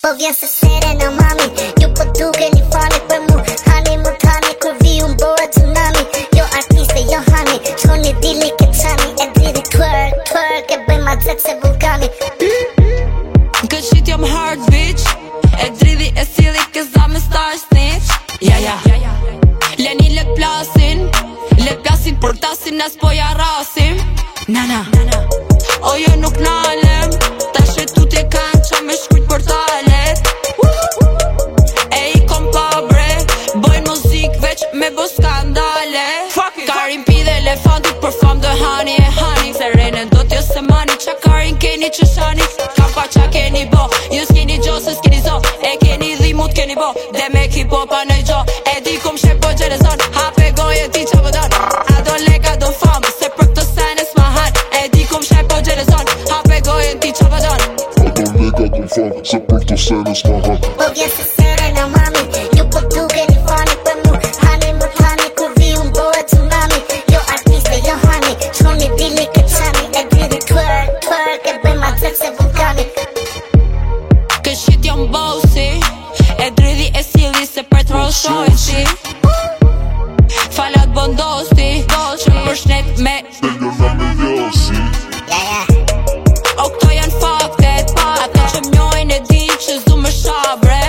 Po vjen se sere në mami, ju po duke një fani për mu. Hani mu tani, kur vi unë bëhe tsunami. Jo artiste, jo hani, shkoni dili ke qani. E dridi twerk, twerk, e bëj ma dzep se vulkani. Good shit jom hard bitch. E dridi e sili ke zame star snitch. Ja Leni let plasin për tasin as po ja rasim. Nana O jo nuk nalem, ta shetut e kanë qa me shkujt portalet. E i kom pa bre, bojnë muzik veç me bo skandale. Karin pi dhe elefantit për fam dhe hani e hani. Se rejnen do t'jo se mani, qa karin keni që shani. Kam pa qa keni bo, ju s'keni gjo se s'keni zo. E keni dhimut keni bo, dhe me hip-hopa në gjo. E di kum shep po gjerezon, hape goje ti qa vëdan. A do leka do fam, se për këtë sene s'ma han. E di kum shep po gjerezon, hape goje ti qa vëdan. A do leka do fam, se për këtë sene s'ma han. Po vjen se sere në mami, ju po duke një fani për mu. Hani mu tani, kur vi unë bëhe tsunami. Jo artiste, jo hani, shkoni dili ke qani. E dridi twerk, twerk, e bëj ma dzep se vulkani. Kë shit jom bosi, e dridi e sili se për t'roll shojsi. Falat bondosti, që përshnet me Dhe jo na me vjosi. Ja O këto janë faktet, ato që mjojnë e din që zu më shabre.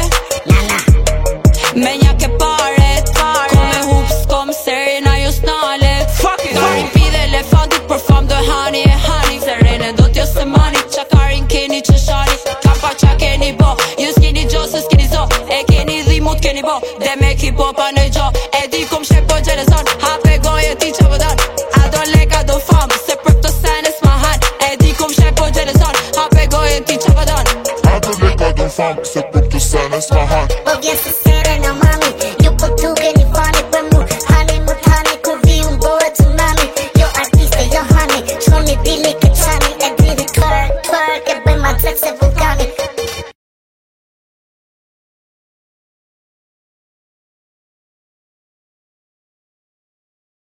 Me nja ke paret, ko me hup s'kom serin ajo s'nalet. Karin pi dhe elefantit për fam dhe hani e hani. Se rene do t'jo se mani, qa karin keni që shani. Kam pa qa keni bo, ju s'keni gjo se s'keni zo. E keni dhimut keni bo, dhe me hip-hopa në gjo. E di kum shep po gjerezon, hape goje ti qa vëdan. A do leka do fam, se për këtë sene s'ma han. E di kum shep po gjerezon, hape goje ti qa vëdan. A do leka do fam, se për këtë sene s'ma han. Po vjen se sere